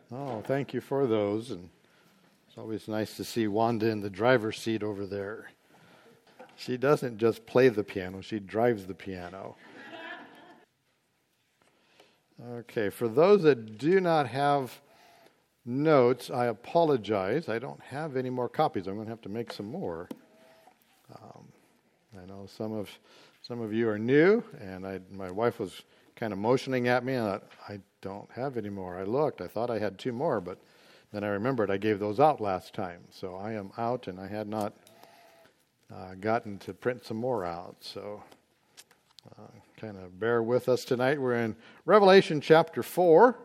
Oh, thank you for those. And it's always nice to see Wanda in the driver's seat over there. She doesn't just play the piano, she drives the piano. Okay, for those that do not have notes, I apologize. I don't have any more copies. I'm going to have to make some more. I know some of you are new, and my wife was kind of motioning at me, and I don't have any more. I looked. I thought I had 2 more, but then I remembered I gave those out last time. So I am out, and I had not gotten to print some more out. So kind of bear with us tonight. We're in Revelation chapter 4.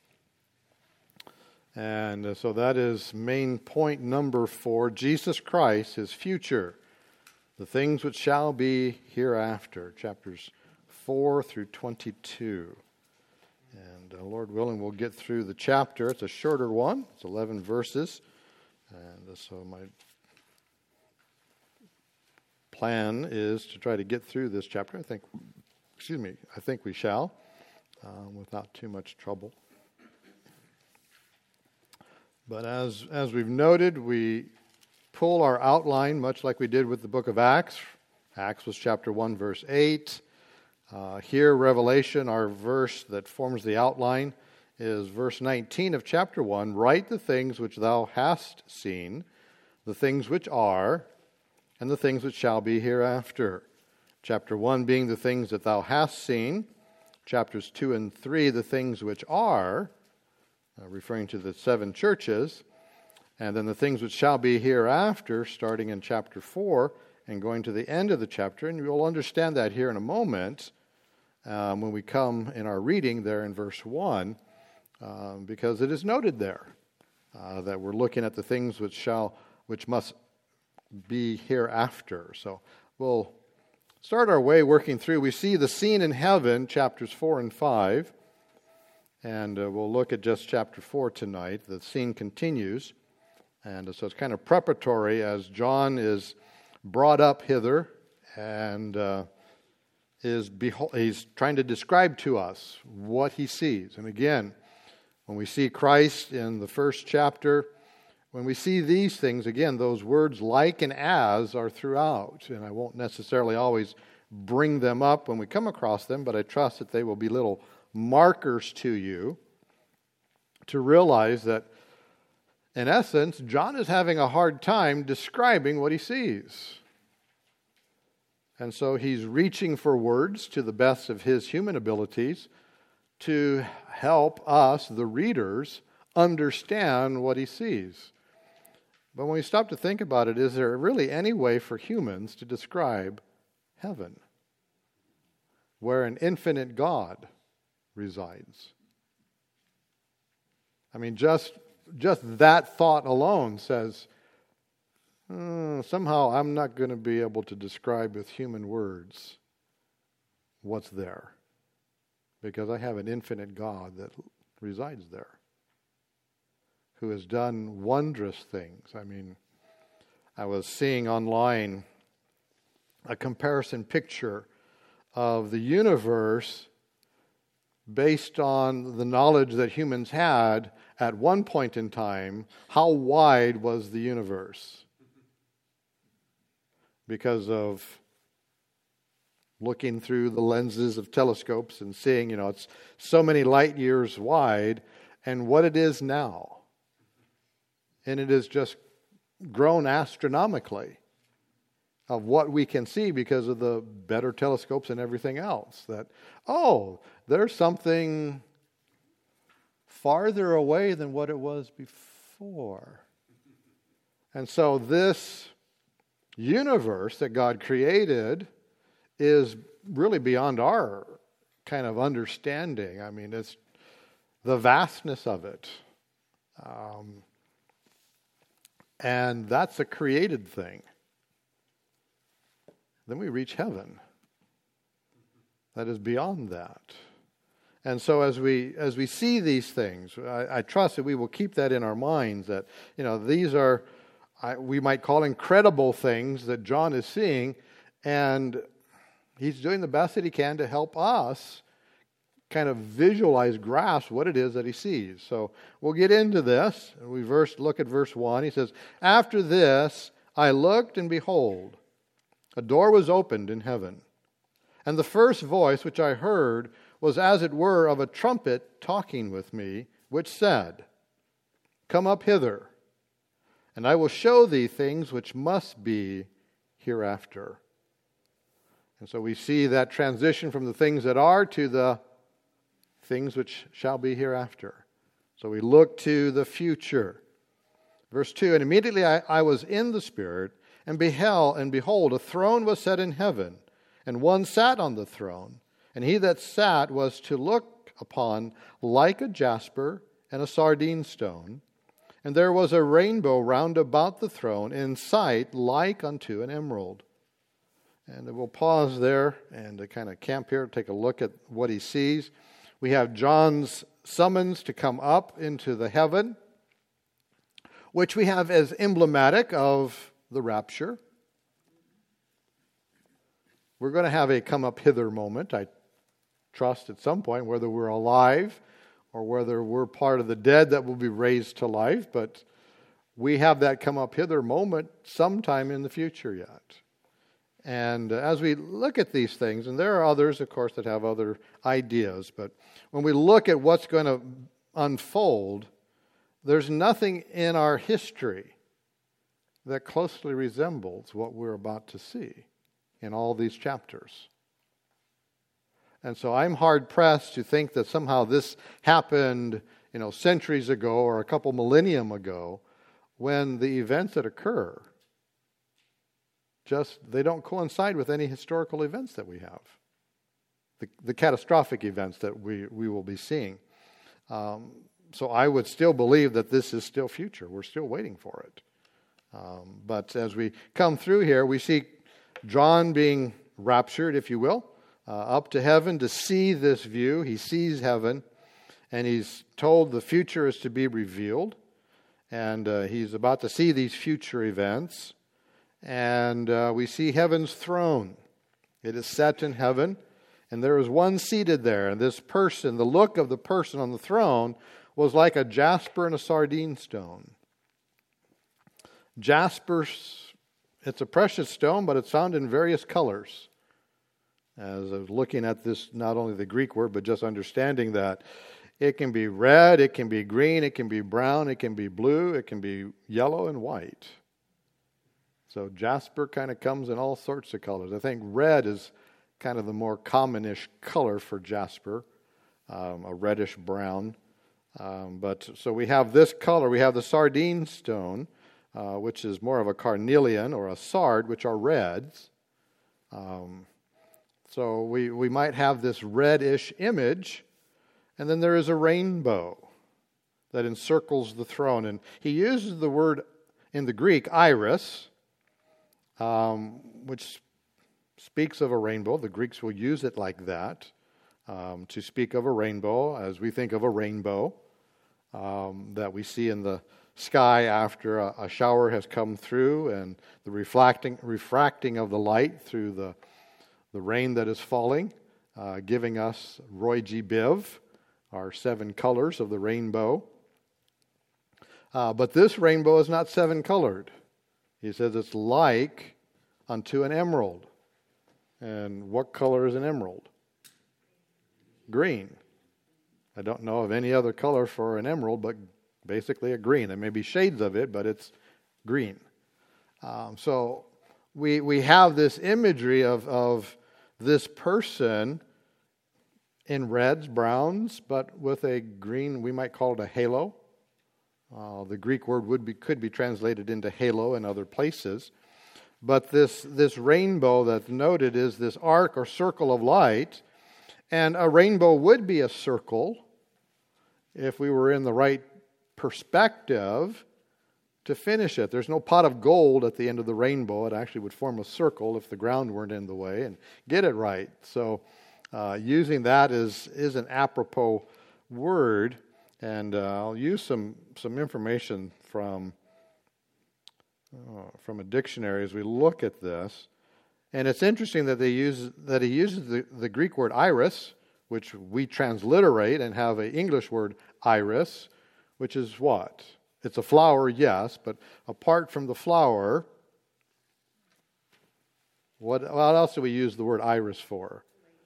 And so that is main point number 4, Jesus Christ, His future, the things which shall be hereafter, chapters 4 through 22. And Lord willing, we'll get through the chapter. It's a shorter one. It's 11 verses. And so my plan is to try to get through this chapter. I think we shall, without too much trouble. But as we've noted, we pull our outline much like we did with the book of Acts. Acts was chapter 1, verse 8. Here, Revelation, our verse that forms the outline, is verse 19 of chapter 1. Write the things which thou hast seen, the things which are, and the things which shall be hereafter. Chapter 1 being the things that thou hast seen. Chapters 2 and 3, the things which are, referring to the 7 churches. And then the things which shall be hereafter, starting in chapter 4 and going to the end of the chapter. And you'll understand that here in a moment when we come in our reading there in verse 1, because it is noted there that we're looking at the things which must be hereafter. So we'll start our way working through. We see the scene in heaven, chapters 4 and 5. And we'll look at just chapter 4 tonight. The scene continues. And so it's kind of preparatory as John is brought up hither and he's trying to describe to us what he sees. And again, when we see Christ in the first chapter, when we see these things, again, those words like and as are throughout. And I won't necessarily always bring them up when we come across them, but I trust that they will be little markers to you to realize that, in essence, John is having a hard time describing what he sees. And so he's reaching for words to the best of his human abilities to help us, the readers, understand what he sees. But when we stop to think about it, is there really any way for humans to describe heaven, where an infinite God resides? I mean, just that thought alone says, somehow I'm not going to be able to describe with human words what's there, because I have an infinite God that resides there, who has done wondrous things. I mean, I was seeing online a comparison picture of the universe based on the knowledge that humans had at one point in time. How wide was the universe? Because of looking through the lenses of telescopes and seeing, it's so many light years wide, and what it is now. And it has just grown astronomically of what we can see because of the better telescopes and everything else. That, there's something farther away than what it was before. And so this universe that God created is really beyond our kind of understanding. I mean, it's the vastness of it. And that's a created thing. Then we reach heaven. That is beyond that. And so as we see these things, I trust that we will keep that in our minds, that, these are, we might call incredible things that John is seeing, and he's doing the best that he can to help us kind of visualize, grasp what it is that he sees. So we'll get into this. We look at verse 1. He says, "After this I looked, and behold, a door was opened in heaven. And the first voice which I heard was as it were of a trumpet talking with me, which said, 'Come up hither, and I will show thee things which must be hereafter.'" And so we see that transition from the things that are to the things which shall be hereafter. So we look to the future. Verse 2, "And immediately I was in the Spirit, and behold, a throne was set in heaven, and one sat on the throne. And he that sat was to look upon like a jasper and a sardine stone. And there was a rainbow round about the throne, in sight like unto an emerald." And we'll pause there and to kind of camp here, take a look at what he sees. We have John's summons to come up into the heaven, which we have as emblematic of the rapture. We're going to have a come up hither moment, I trust, at some point, whether we're alive or whether we're part of the dead that will be raised to life. But we have that come up hither moment sometime in the future yet. And as we look at these things, and there are others, of course, that have other ideas, but when we look at what's going to unfold, there's nothing in our history that closely resembles what we're about to see in all these chapters. And so I'm hard-pressed to think that somehow this happened, centuries ago or a couple millennium ago, when the events that occur they don't coincide with any historical events that we have. The catastrophic events that we will be seeing. So I would still believe that this is still future. We're still waiting for it. But as we come through here, we see John being raptured, if you will, up to heaven to see this view. He sees heaven, and he's told the future is to be revealed. And he's about to see these future events. And we see heaven's throne. It is set in heaven, and there is one seated there. And this person, the look of the person on the throne, was like a jasper and a sardine stone. Jasper, it's a precious stone, but it's found in various colors. As I was looking at this, not only the Greek word, but just understanding that it can be red, it can be green, it can be brown, it can be blue, it can be yellow and white. So jasper kind of comes in all sorts of colors. I think red is kind of the more commonish color for jasper, a reddish brown. But so we have this color. We have the sardine stone, which is more of a carnelian or a sard, which are reds. So we might have this reddish image, and then there is a rainbow that encircles the throne. And he uses the word in the Greek, iris, which speaks of a rainbow. The Greeks will use it like that, to speak of a rainbow, as we think of a rainbow that we see in the sky after a shower has come through, and the refracting of the light through the rain that is falling, giving us Roy G. Biv, our 7 colors of the rainbow. But this rainbow is not 7-colored. He says it's like unto an emerald. And what color is an emerald? Green. I don't know of any other color for an emerald, but basically a green. There may be shades of it, but it's green. So we have this imagery of this person in reds, browns, but with a green, we might call it a halo. The Greek word could be translated into halo in other places. But this rainbow that's noted is this arc or circle of light. And a rainbow would be a circle if we were in the right perspective to finish it. There's no pot of gold at the end of the rainbow. It actually would form a circle if the ground weren't in the way, and get it right. So using that is an apropos word. And I'll use some information from a dictionary as we look at this. And it's interesting that he uses the Greek word iris, which we transliterate and have an English word iris, which is what? It's a flower, yes, but apart from the flower, what else do we use the word iris for?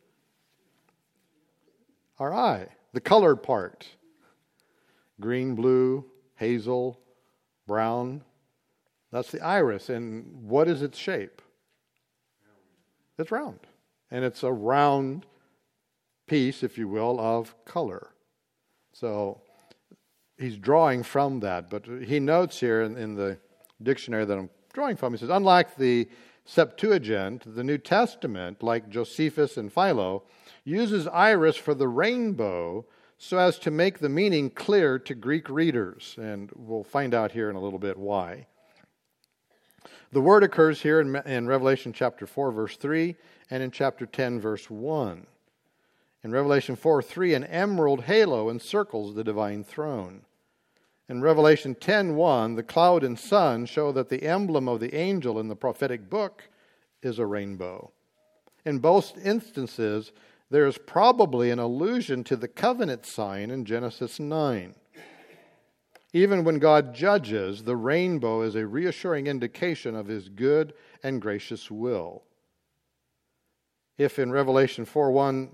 Our eye, the colored part. Green, blue, hazel, brown. That's the iris. And what is its shape? It's round. And it's a round piece, if you will, of color. So he's drawing from that. But he notes here in the dictionary that I'm drawing from, he says, unlike the Septuagint, the New Testament, like Josephus and Philo, uses iris for the rainbow so as to make the meaning clear to Greek readers. And we'll find out here in a little bit why. The word occurs here in Revelation chapter 4, verse 3, and in chapter 10, verse 1. In Revelation 4:3, an emerald halo encircles the divine throne. In Revelation 10:1, the cloud and sun show that the emblem of the angel in the prophetic book is a rainbow. In both instances, there is probably an allusion to the covenant sign in Genesis 9. Even when God judges, the rainbow is a reassuring indication of his good and gracious will. If God in Revelation 4:1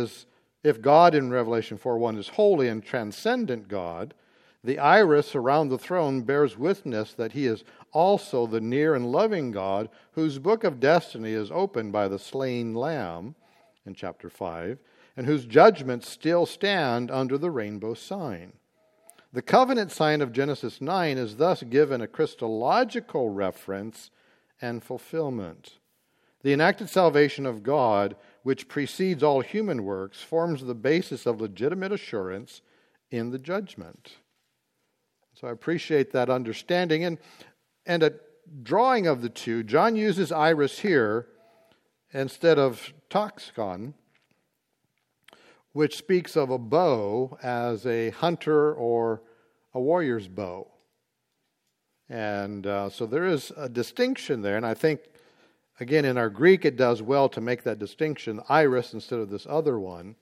is holy and transcendent God, the iris around the throne bears witness that he is also the near and loving God whose book of destiny is opened by the slain lamb in chapter 5, and whose judgments still stand under the rainbow sign. The covenant sign of Genesis 9 is thus given a Christological reference and fulfillment. The enacted salvation of God, which precedes all human works, forms the basis of legitimate assurance in the judgment. So I appreciate that understanding. And a drawing of the two, John uses iris here instead of toxicon, which speaks of a bow as a hunter or a warrior's bow. And so there is a distinction there. And I think, again, in our Greek, it does well to make that distinction, iris instead of this other one,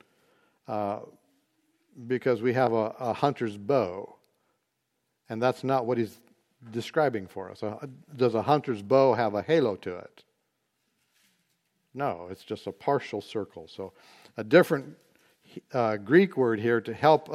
because we have a hunter's bow. And that's not what he's describing for us. Does a hunter's bow have a halo to it? No, it's just a partial circle. So a different Greek word here to help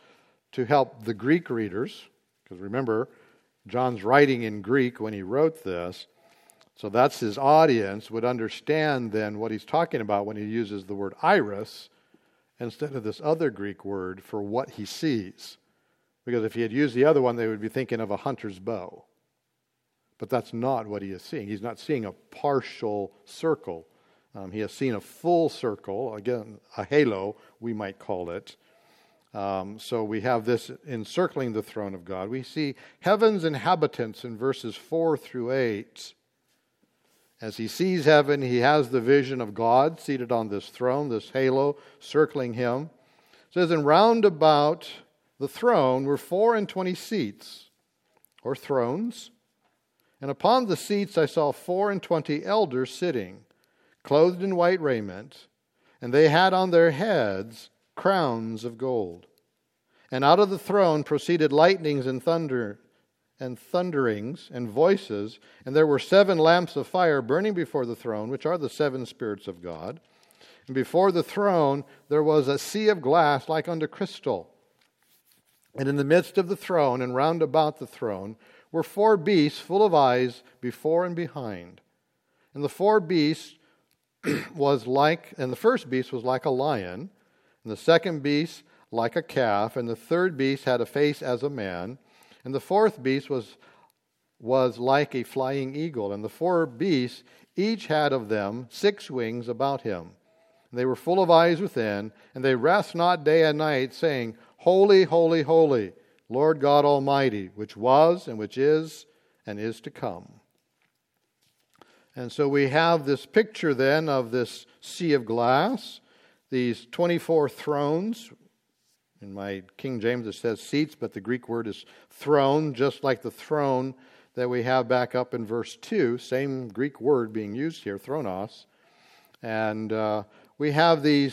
the Greek readers, because remember, John's writing in Greek when he wrote this, so that's his audience, would understand then what he's talking about when he uses the word iris instead of this other Greek word for what he sees. Because if he had used the other one, they would be thinking of a hunter's bow. But that's not what he is seeing. He's not seeing a partial circle. He has seen a full circle, again, a halo, we might call it. So we have this encircling the throne of God. We see heaven's inhabitants in verses 4 through 8. As he sees heaven, he has the vision of God seated on this throne, this halo circling him. It says, and round about the throne were 24 seats, or thrones. And upon the seats I saw 24 elders sitting, clothed in white raiment, and they had on their heads crowns of gold. And out of the throne proceeded lightnings and thunder, and thunderings and voices, and there were 7 lamps of fire burning before the throne, which are the 7 spirits of God. And before the throne there was a sea of glass like unto crystal. And in the midst of the throne and round about the throne were 4 beasts full of eyes before and behind. And the 4 beasts the first beast was like a lion, and the second beast like a calf, and the third beast had a face as a man, and the fourth beast was like a flying eagle, and the 4 beasts each had of them 6 wings about him. And they were full of eyes within, and they rest not day and night, saying, Holy, holy, holy, Lord God Almighty, which was and which is and is to come. And so we have this picture then of this sea of glass, these 24 thrones. In my King James it says seats, but the Greek word is throne, just like the throne that we have back up in verse 2. Same Greek word being used here, thronos. And we have these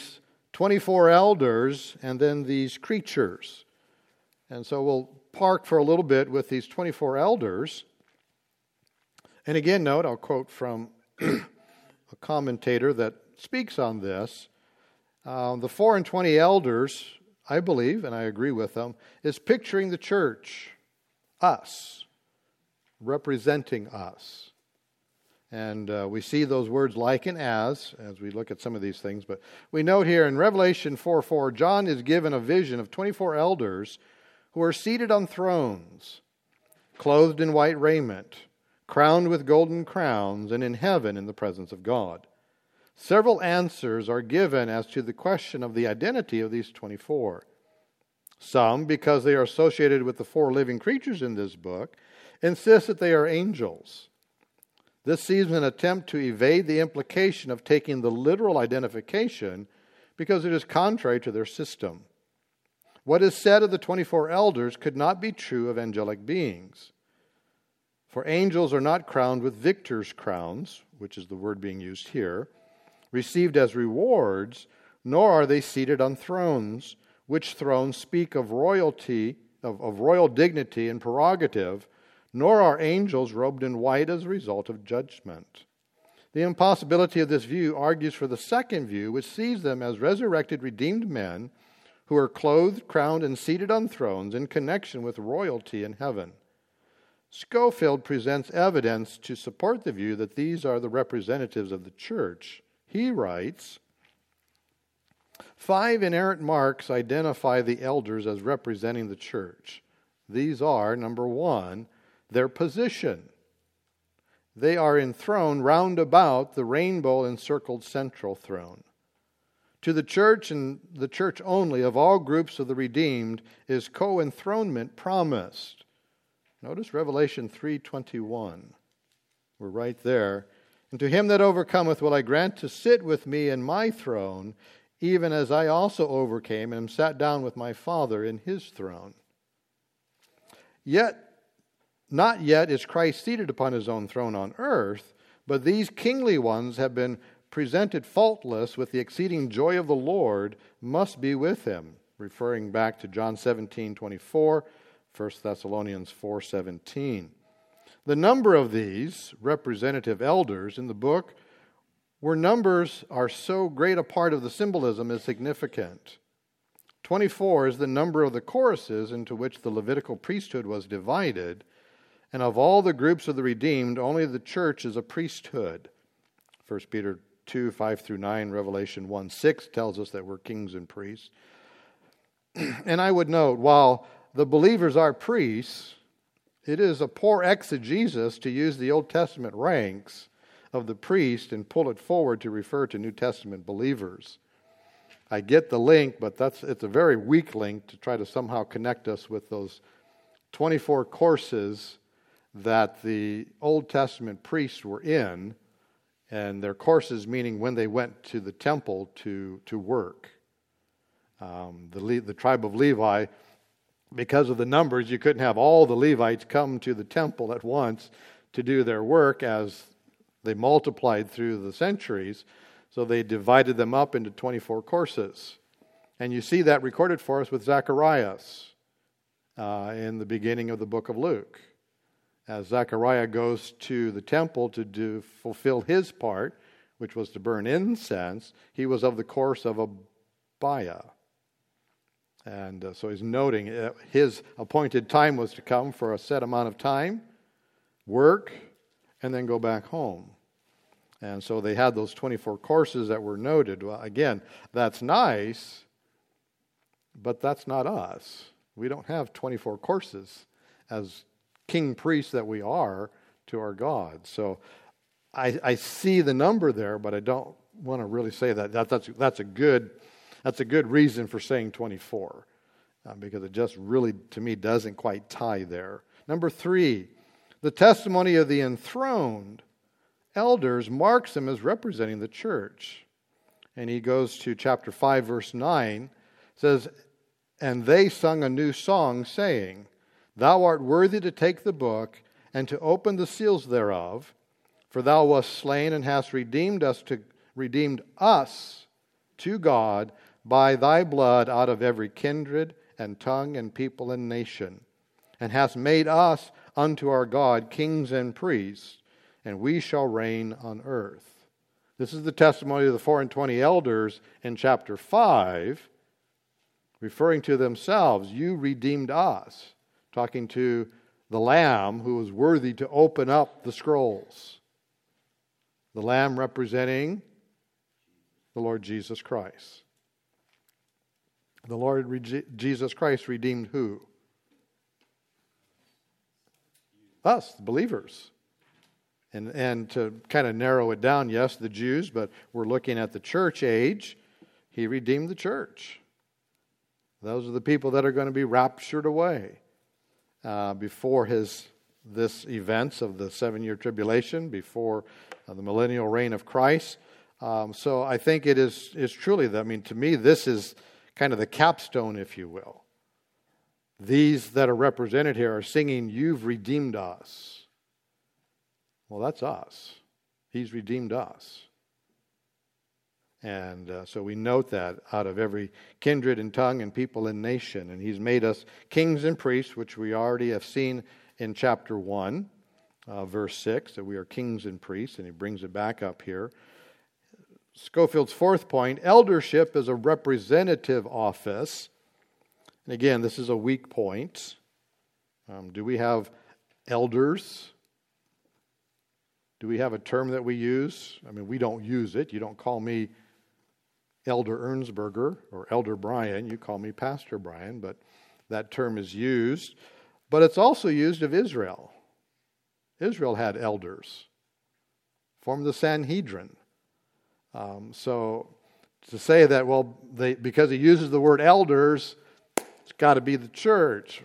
24 elders, and then these creatures. And so we'll park for a little bit with these 24 elders. And again, note, I'll quote from a commentator that speaks on this. The 4 and 20 elders, I believe, and I agree with them, is picturing the church, us, representing us. And we see those words like and as we look at some of these things. But we note here in Revelation 4:4, John is given a vision of 24 elders who are seated on thrones, clothed in white raiment, crowned with golden crowns, and in heaven in the presence of God. Several answers are given as to the question of the identity of these 24. Some, because they are associated with the 4 living creatures in this book, insist that they are angels. This seems an attempt to evade the implication of taking the literal identification because it is contrary to their system. What is said of the 24 elders could not be true of angelic beings. For angels are not crowned with victors' crowns, which is the word being used here, received as rewards, nor are they seated on thrones, which thrones speak of royalty, of royal dignity and prerogative, nor are angels robed in white as a result of judgment. The impossibility of this view argues for the second view, which sees them as resurrected, redeemed men who are clothed, crowned, and seated on thrones in connection with royalty in heaven. Scofield presents evidence to support the view that these are the representatives of the church. He writes, 5 inerrant marks identify the elders as representing the church. These are, number 1, their position. They are enthroned round about the rainbow-encircled central throne. To the church and the church only of all groups of the redeemed is co-enthronement promised. Notice Revelation 3:21. We're right there. And to him that overcometh will I grant to sit with me in my throne, even as I also overcame and am sat down with my Father in his throne. Yet, not yet is Christ seated upon his own throne on earth, but these kingly ones have been presented faultless with the exceeding joy of the Lord must be with him. Referring back to John 17:24, 1 Thessalonians 4:17. The number of these representative elders in the book, where numbers are so great a part of the symbolism, is significant. 24 is the number of the choruses into which the Levitical priesthood was divided, and of all the groups of the redeemed, only the church is a priesthood. 1 Peter 2:5-9, Revelation 1:6 tells us that we're kings and priests. And I would note, while the believers are priests, it is a poor exegesis to use the Old Testament ranks of the priest and pull it forward to refer to New Testament believers. I get the link, but it's a very weak link to try to somehow connect us with those 24 courses that the Old Testament priests were in, and their courses meaning when they went to the temple to work. The tribe of Levi, because of the numbers, you couldn't have all the Levites come to the temple at once to do their work as they multiplied through the centuries. So they divided them up into 24 courses. And you see that recorded for us with Zacharias in the beginning of the book of Luke. As Zechariah goes to the temple to fulfill his part, which was to burn incense, he was of the course of Abiah. And so he's noting his appointed time was to come for a set amount of time, work, and then go back home. And so they had those 24 courses that were noted. Well, again, that's nice, but that's not us. We don't have 24 courses as king priests that we are to our God. So I see the number there, but I don't want to really say that's a good reason for saying 24, because it just really, to me, doesn't quite tie there. Number 3, the testimony of the enthroned elders marks them as representing the church. And he goes to chapter 5, verse 9, says, "And they sung a new song, saying, Thou art worthy to take the book and to open the seals thereof, for thou wast slain and hast redeemed us to God by thy blood out of every kindred and tongue and people and nation, and hast made us unto our God kings and priests, and we shall reign on earth. This is the testimony of the 24 elders in chapter 5, referring to themselves. You redeemed us, talking to the Lamb who was worthy to open up the scrolls. The Lamb representing the Lord Jesus Christ. The Lord Jesus Christ redeemed who? Us, the believers. And to kind of narrow it down, yes, the Jews, but we're looking at the church age. He redeemed the church. Those are the people that are going to be raptured away before this events of the 7-year tribulation, before the millennial reign of Christ. So I think it is truly, to me, this is kind of the capstone, if you will. These that are represented here are singing, "You've redeemed us." Well, that's us. He's redeemed us. And so we note that out of every kindred and tongue and people and nation. And He's made us kings and priests, which we already have seen in chapter 1, verse 6, that we are kings and priests. And He brings it back up here. Scofield's fourth point, eldership is a representative office. And again, this is a weak point. Do we have elders? Do we have a term that we use? We don't use it. You don't call me Elder Ernsberger or Elder Brian. You call me Pastor Brian, but that term is used. But it's also used of Israel. Israel had elders, formed the Sanhedrin. So to say that, well, because he uses the word elders, it's got to be the church.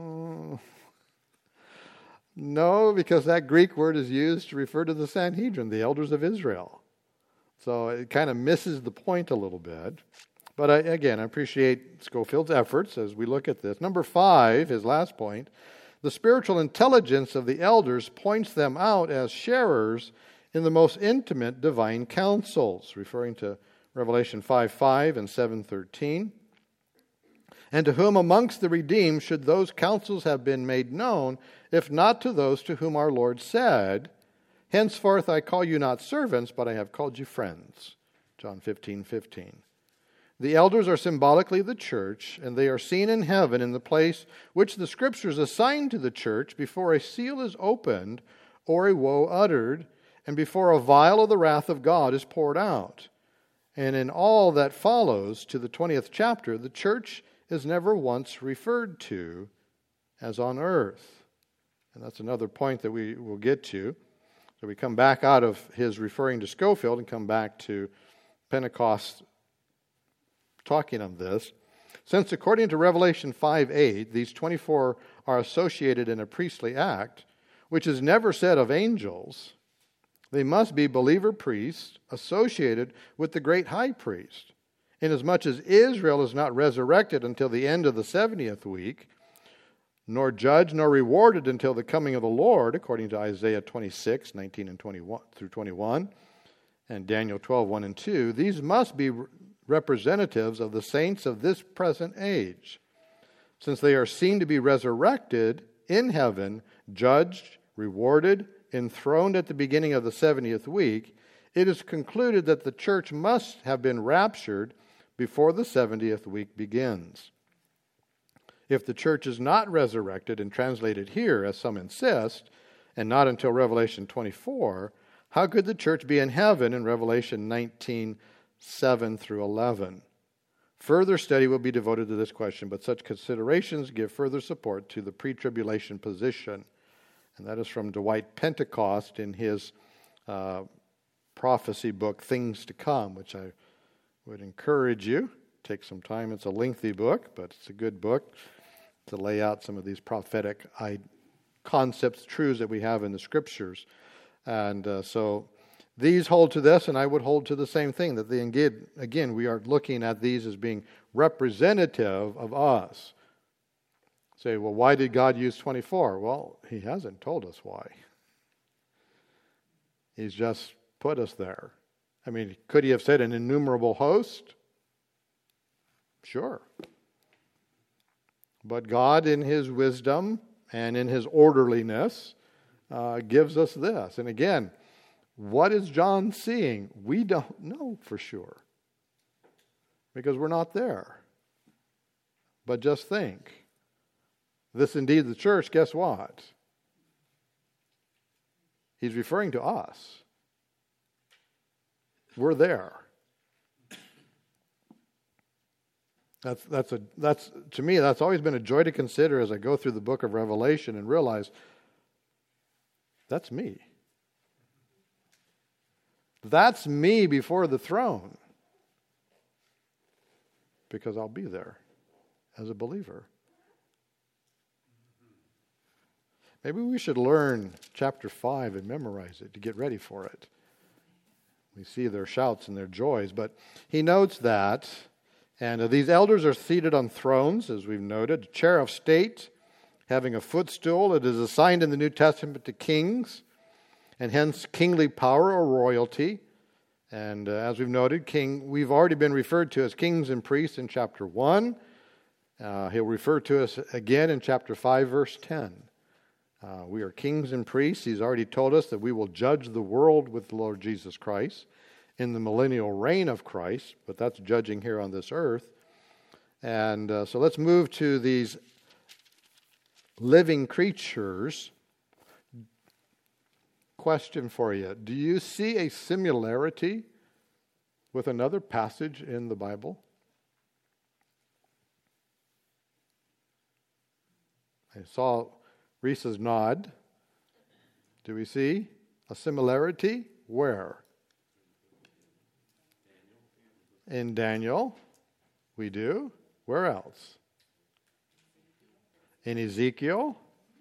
No, because that Greek word is used to refer to the Sanhedrin, the elders of Israel. So it kind of misses the point a little bit. But I appreciate Scofield's efforts as we look at this. Number 5, his last point, the spiritual intelligence of the elders points them out as sharers in the most intimate divine counsels, referring to Revelation 5:5 and 7:13. And to whom amongst the redeemed should those counsels have been made known, if not to those to whom our Lord said, "Henceforth I call you not servants, but I have called you friends." John 15:15. The elders are symbolically the church, and they are seen in heaven in the place which the Scriptures assign to the church before a seal is opened or a woe uttered, and before a vial of the wrath of God is poured out. And in all that follows to the 20th chapter, the church is never once referred to as on earth. And that's another point that we will get to. So we come back out of his referring to Scofield and come back to Pentecost talking on this. Since according to Revelation 5:8, these 24 are associated in a priestly act, which is never said of angels, they must be believer priests associated with the great high priest. Inasmuch as Israel is not resurrected until the end of the 70th week, nor judged nor rewarded until the coming of the Lord, according to Isaiah 26:19 and 21 through 21, and Daniel 12:1 and 2, these must be representatives of the saints of this present age, since they are seen to be resurrected in heaven, judged, rewarded, enthroned at the beginning of the 70th week. It is concluded that the church must have been raptured before the 70th week begins. If the church is not resurrected and translated here, as some insist, and not until Revelation 24, how could the church be in heaven in Revelation 19:7 through 11? Further study will be devoted to this question, but such considerations give further support to the pre-tribulation position. And that is from Dwight Pentecost in his prophecy book, Things to Come, which I would encourage you. Take some time. It's a lengthy book, but it's a good book to lay out some of these prophetic concepts, truths that we have in the Scriptures. And so these hold to this, and I would hold to the same thing, that again, we are looking at these as being representative of us. Say, well, why did God use 24? Well, He hasn't told us why. He's just put us there. Could He have said an innumerable host? Sure. But God, in His wisdom and in His orderliness, gives us this. And again, what is John seeing? We don't know for sure, because we're not there. But just think, this indeed the church, guess what? He's referring to us. We're there. That's to me, that's always been a joy to consider as I go through the book of Revelation and realize that's me. That's me before the throne, because I'll be there as a believer. Maybe we should learn chapter 5 and memorize it to get ready for it. We see their shouts and their joys, but he notes that, and these elders are seated on thrones, as we've noted, a chair of state, having a footstool. It is assigned in the New Testament to kings, and hence kingly power or royalty. And as we've noted, we've already been referred to as kings and priests in chapter 1. He'll refer to us again in chapter 5, verse 10. We are kings and priests. He's already told us that we will judge the world with the Lord Jesus Christ in the millennial reign of Christ, but that's judging here on this earth. And so let's move to these living creatures. Question for you. Do you see a similarity with another passage in the Bible? I saw Reese's nod. Do we see a similarity? Where? In Daniel. We do. Where else? In Ezekiel.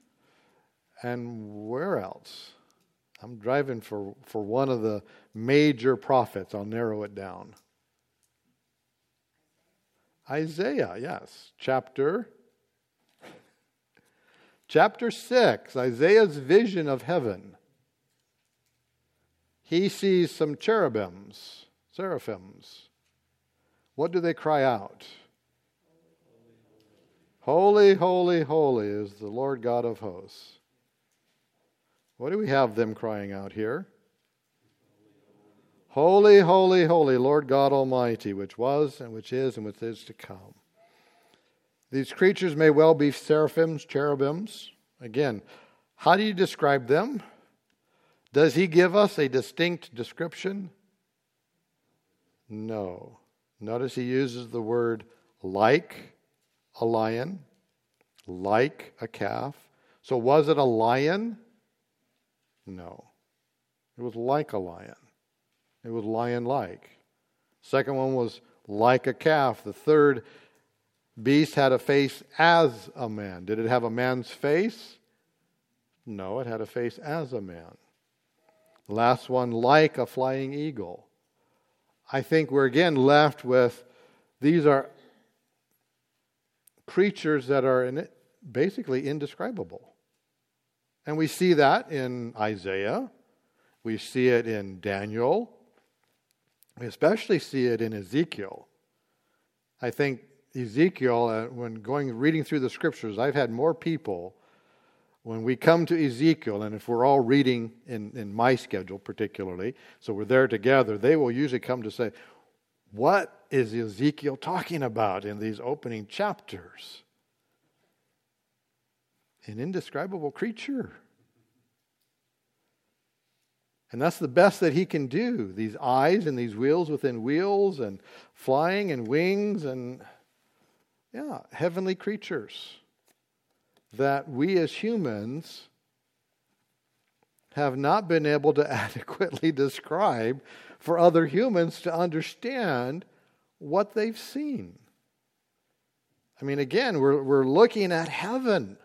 And where else? I'm driving for one of the major prophets. I'll narrow it down. Isaiah, yes. Chapter 6, Isaiah's vision of heaven. He sees some seraphims. What do they cry out? Holy, holy, holy is the Lord God of hosts. What do we have them crying out here? Holy, holy, holy, Lord God Almighty, which was and which is and which is to come. These creatures may well be seraphims, cherubims. Again, how do you describe them? Does he give us a distinct description? No. Notice he uses the word like a lion, like a calf. So was it a lion? No. It was like a lion. It was lion-like. Second one was like a calf. The third beast had a face as a man. Did it have a man's face? No, it had a face as a man. The last one, like a flying eagle. I think we're again left with, these are creatures that are basically indescribable. And we see that in Isaiah. We see it in Daniel. We especially see it in Ezekiel. I think Ezekiel, when reading through the scriptures, I've had more people, when we come to Ezekiel, and if we're all reading in my schedule particularly, so we're there together, they will usually come to say, what is Ezekiel talking about in these opening chapters? An indescribable creature. And that's the best that he can do. These eyes and these wheels within wheels and flying and wings and heavenly creatures that we as humans have not been able to adequately describe for other humans to understand what they've seen. I mean, again, we're looking at heaven.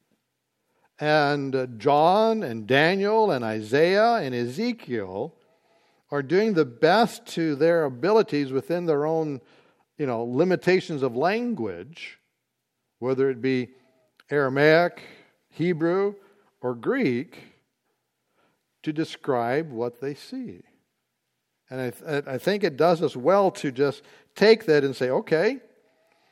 And John and Daniel and Isaiah and Ezekiel are doing the best to their abilities within their own, limitations of language, whether it be Aramaic, Hebrew, or Greek, to describe what they see. And I think it does us well to just take that and say, okay,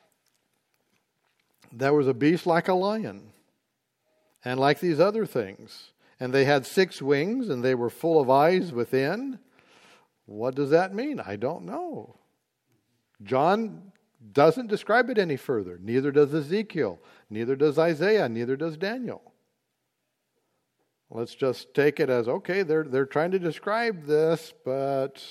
there was a beast like a lion, and like these other things. And they had 6 wings, and they were full of eyes within. What does that mean? I don't know. John doesn't describe it any further. Neither does Ezekiel. Neither does Isaiah. Neither does Daniel. Let's just take it as, okay, they're trying to describe this, but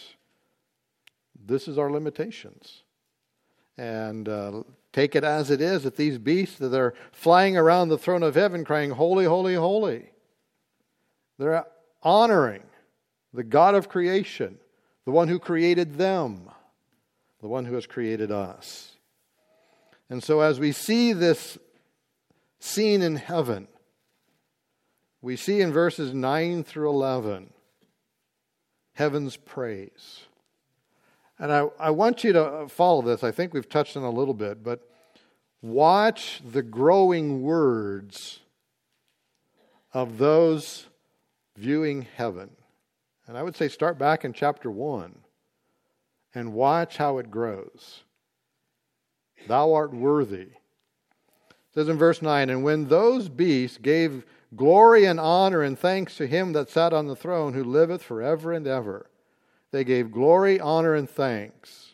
this is our limitations. And take it as it is that these beasts that are flying around the throne of heaven crying, holy, holy, holy. They're honoring the God of creation, the one who created them, the one who has created us. And so as we see this scene in heaven, we see in verses 9 through 11, heaven's praise. And I want you to follow this. I think we've touched on it a little bit, but watch the growing words of those viewing heaven. And I would say start back in chapter 1 and watch how it grows. Thou art worthy. It says in verse 9, and when those beasts gave glory and honor and thanks to him that sat on the throne, who liveth forever and ever. They gave glory, honor, and thanks.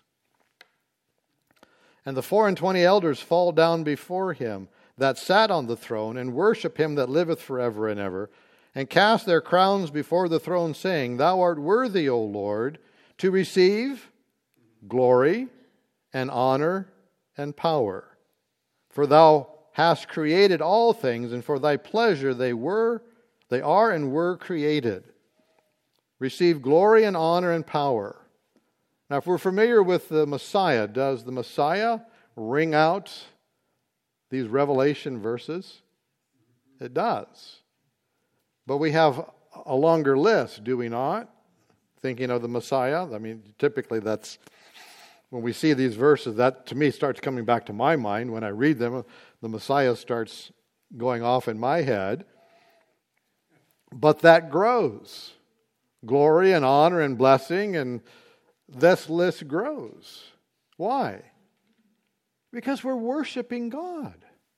And the 24 elders fall down before him that sat on the throne, and worship him that liveth forever and ever, and cast their crowns before the throne, saying, Thou art worthy, O Lord, to receive glory and honor and power. For thou hast created all things, and for thy pleasure they are and were created. Receive glory and honor and power. Now, if we're familiar with the Messiah, does the Messiah ring out these Revelation verses? It does. But we have a longer list, do we not? Thinking of the Messiah. I mean, typically that's, when we see these verses, that to me starts coming back to my mind. When I read them, the Messiah starts going off in my head. But that grows. Glory and honor and blessing, and this list grows. Why? Because we're worshiping God.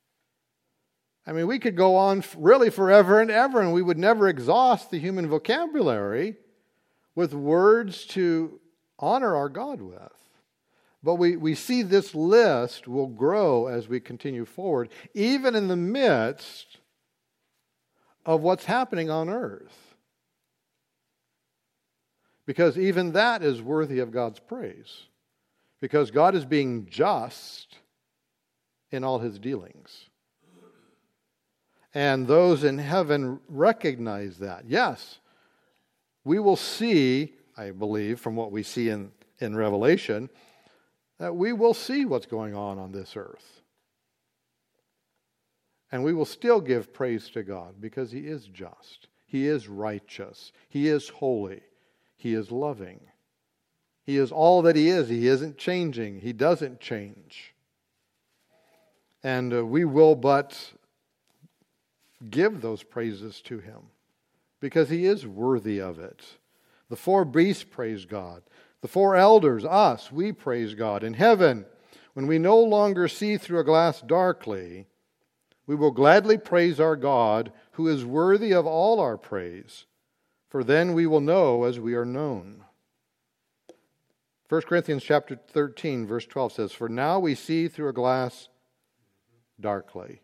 I mean, we could go on really forever and ever, and we would never exhaust the human vocabulary with words to honor our God with. But we see this list will grow as we continue forward, even in the midst of what's happening on earth. Because even that is worthy of God's praise. Because God is being just in all his dealings. And those in heaven recognize that. Yes, we will see, I believe, from what we see in Revelation, that we will see what's going on this earth. And we will still give praise to God because he is just. He is righteous. He is holy. He is loving. He is all that he is. He isn't changing. He doesn't change. And we will but give those praises to him because he is worthy of it. The 4 beasts praise God. The 4 elders, us, we praise God. In heaven, when we no longer see through a glass darkly, we will gladly praise our God, who is worthy of all our praise. For then we will know as we are known. 1 Corinthians chapter 13, verse 12 says, For now we see through a glass darkly.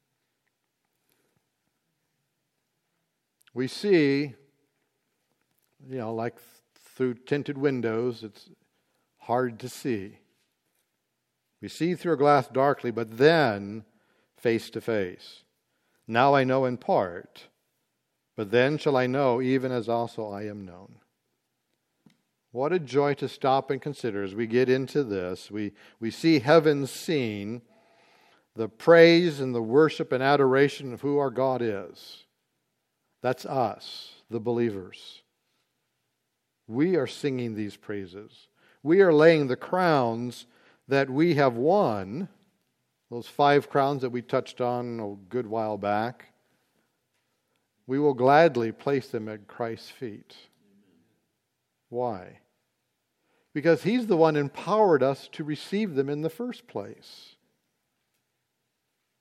We see, like through tinted windows, it's hard to see. We see through a glass darkly, but then face to face. Now I know in part, but then shall I know, even as also I am known. What a joy to stop and consider as we get into this. We see heaven's scene, the praise and the worship and adoration of who our God is. That's us, the believers. We are singing these praises. We are laying the crowns that we have won, those 5 crowns that we touched on a good while back. We will gladly place them at Christ's feet. Why? Because he's the one empowered us to receive them in the first place.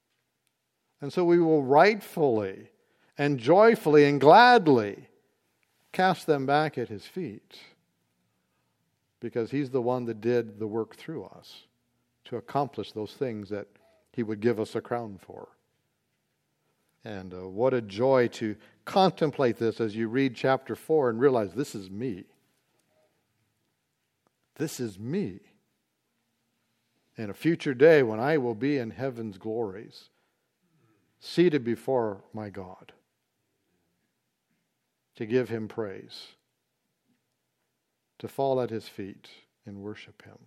And so we will rightfully and joyfully and gladly cast them back at his feet, because he's the one that did the work through us to accomplish those things that he would give us a crown for. And what a joy to contemplate this as you read chapter 4 and realize this is me. This is me. In a future day when I will be in heaven's glories, seated before my God, to give him praise, to fall at his feet and worship him.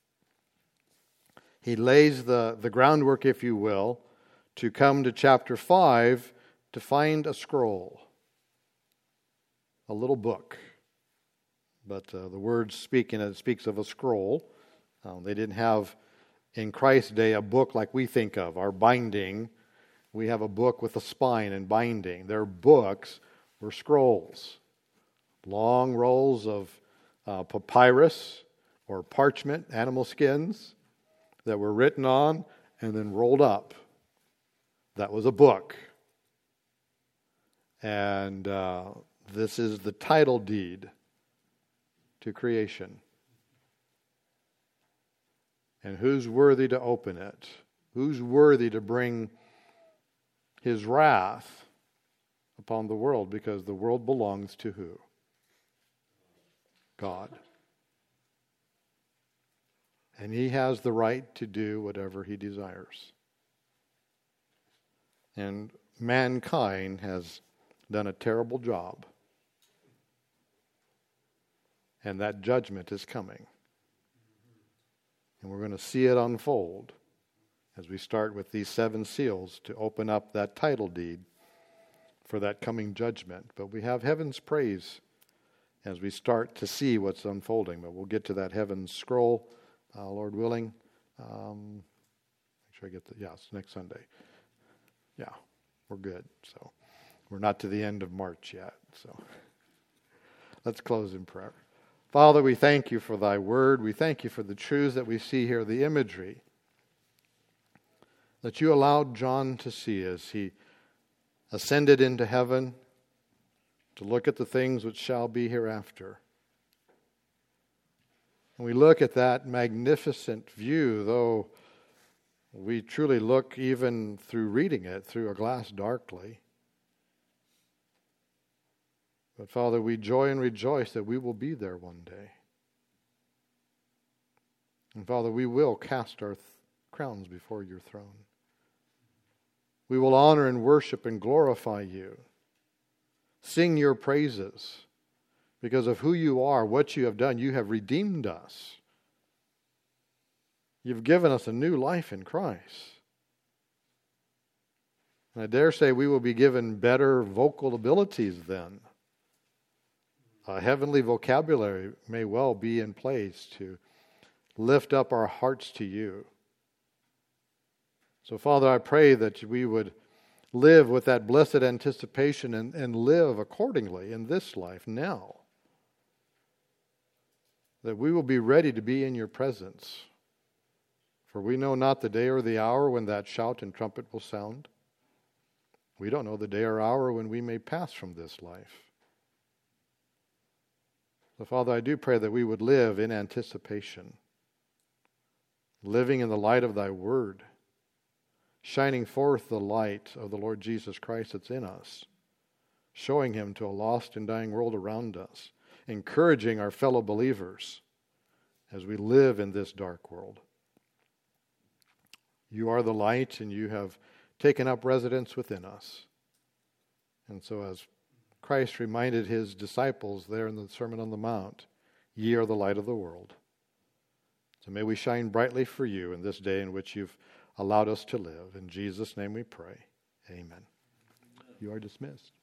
He lays the groundwork, if you will, to come to chapter 5 to find a scroll, a little book. But the word speaking, it speaks of a scroll. They didn't have, in Christ's day, a book like we think of, our binding. We have a book with a spine and binding. Their books were scrolls, long rolls of papyrus or parchment, animal skins, that were written on and then rolled up. That was a book. And this is the title deed to creation. And who's worthy to open it? Who's worthy to bring his wrath upon the world? Because the world belongs to who? God. And he has the right to do whatever he desires. And mankind has done a terrible job. And that judgment is coming. And we're going to see it unfold as we start with these 7 seals to open up that title deed for that coming judgment. But we have heaven's praise as we start to see what's unfolding. But we'll get to that heaven's scroll, Lord willing. Make sure I get it's next Sunday. Yeah, we're good. So we're not to the end of March yet. So let's close in prayer. Father, we thank you for thy word. We thank you for the truths that we see here, the imagery that you allowed John to see as he ascended into heaven to look at the things which shall be hereafter. And we look at that magnificent view, though we truly look, even through reading it, through a glass darkly. But Father, we joy and rejoice that we will be there one day. And Father, we will cast our crowns before your throne. We will honor and worship and glorify you. Sing your praises because of who you are, what you have done. You have redeemed us. You've given us a new life in Christ. And I dare say we will be given better vocal abilities then. A heavenly vocabulary may well be in place to lift up our hearts to you. So, Father, I pray that we would live with that blessed anticipation and live accordingly in this life now. That we will be ready to be in your presence. For we know not the day or the hour when that shout and trumpet will sound. We don't know the day or hour when we may pass from this life. So, Father, I do pray that we would live in anticipation, living in the light of thy word, shining forth the light of the Lord Jesus Christ that's in us, showing him to a lost and dying world around us, encouraging our fellow believers as we live in this dark world. You are the light, and you have taken up residence within us. And so as Christ reminded his disciples there in the Sermon on the Mount, ye are the light of the world. So may we shine brightly for you in this day in which you've allowed us to live. In Jesus' name we pray. Amen. You are dismissed.